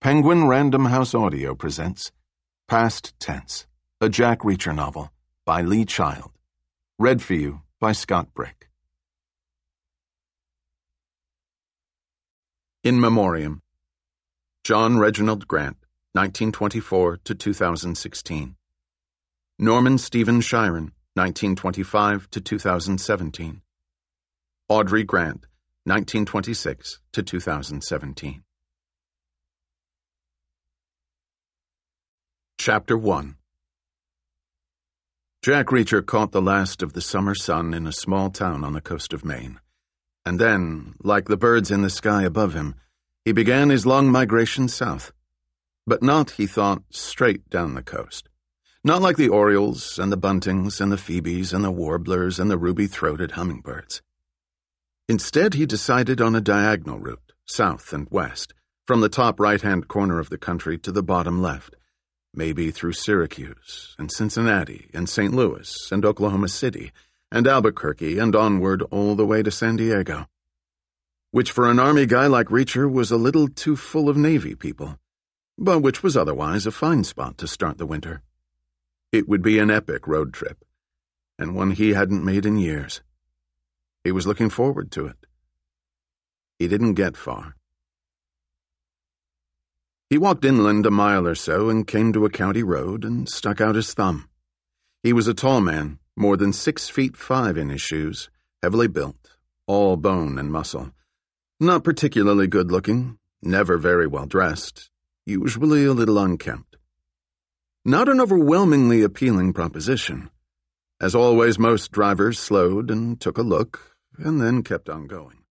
Penguin Random House Audio presents Past Tense, a Jack Reacher novel by Lee Child. Read for you by Scott Brick. In Memoriam. John Reginald Grant, 1924 to 2016. Norman Stephen Shiren, 1925 to 2017. Audrey Grant, 1926 to 2017. Chapter 1. Jack Reacher caught the last of the summer sun in a small town on the coast of Maine. And then, like the birds in the sky above him, he began his long migration south. But not, he thought, straight down the coast. Not like the orioles and the buntings and the phoebes and the warblers and the ruby-throated hummingbirds. Instead, he decided on a diagonal route, south and west, from the top right-hand corner of the country to the bottom left, maybe through Syracuse and Cincinnati and St. Louis and Oklahoma City and Albuquerque and onward all the way to San Diego, which for an Army guy like Reacher was a little too full of Navy people, but which was otherwise a fine spot to start the winter. It would be an epic road trip, and one he hadn't made in years. He was looking forward to it. He didn't get far. He walked inland a mile or so and came to a county road and stuck out his thumb. He was a tall man, more than 6'5" in his shoes, heavily built, all bone and muscle. Not particularly good-looking, never very well-dressed, usually a little unkempt. Not an overwhelmingly appealing proposition. As always, most drivers slowed and took a look and then kept on going.